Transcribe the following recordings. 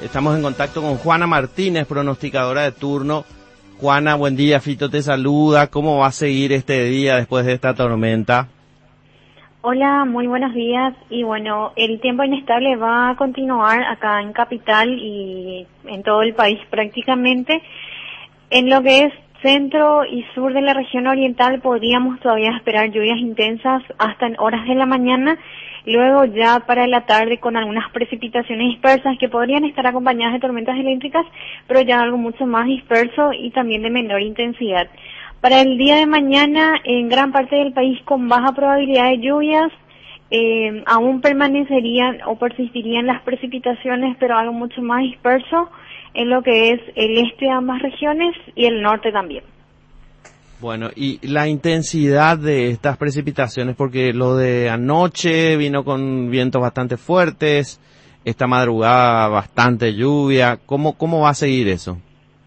Estamos en contacto con Juana Martínez, pronosticadora de turno. Juana, buen día, Fito te saluda. ¿Cómo va a seguir este día después de esta tormenta? Hola, muy buenos días. Y bueno, el tiempo inestable va a continuar acá en Capital y en todo el país prácticamente. En lo que es centro y sur de la región oriental podríamos todavía esperar lluvias intensas hasta en horas de la mañana, luego ya para la tarde con algunas precipitaciones dispersas que podrían estar acompañadas de tormentas eléctricas, pero ya algo mucho más disperso y también de menor intensidad. Para el día de mañana, en gran parte del país con baja probabilidad de lluvias, aún permanecerían o persistirían las precipitaciones, pero algo mucho más disperso en lo que es el este de ambas regiones y el norte también. Bueno, y la intensidad de estas precipitaciones, porque lo de anoche vino con vientos bastante fuertes, esta madrugada bastante lluvia, ¿cómo va a seguir eso?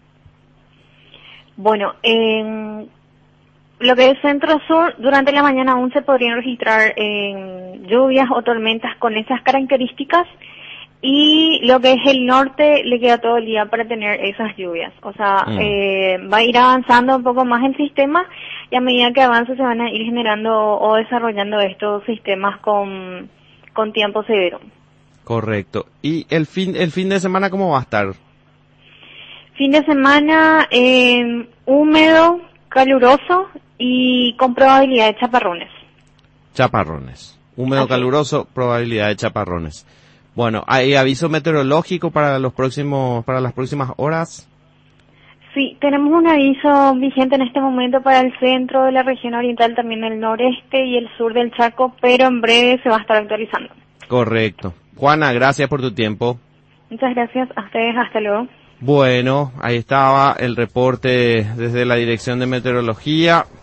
Bueno, en lo que es centro-sur, durante la mañana aún se podrían registrar lluvias o tormentas con esas características, y lo que es el norte le queda todo el día para tener esas lluvias. O sea, va a ir avanzando un poco más el sistema y a medida que avance se van a ir generando o desarrollando estos sistemas con tiempo severo. Correcto. ¿Y el fin de semana cómo va a estar? Fin de semana húmedo, caluroso y con probabilidad de chaparrones. Chaparrones. Húmedo, caluroso, probabilidad de chaparrones. Bueno, ¿hay aviso meteorológico para las próximas horas? Sí, tenemos un aviso vigente en este momento para el centro de la región oriental, también el noreste y el sur del Chaco, pero en breve se va a estar actualizando. Correcto. Juana, gracias por tu tiempo. Muchas gracias a ustedes, hasta luego. Bueno, ahí estaba el reporte desde la Dirección de Meteorología.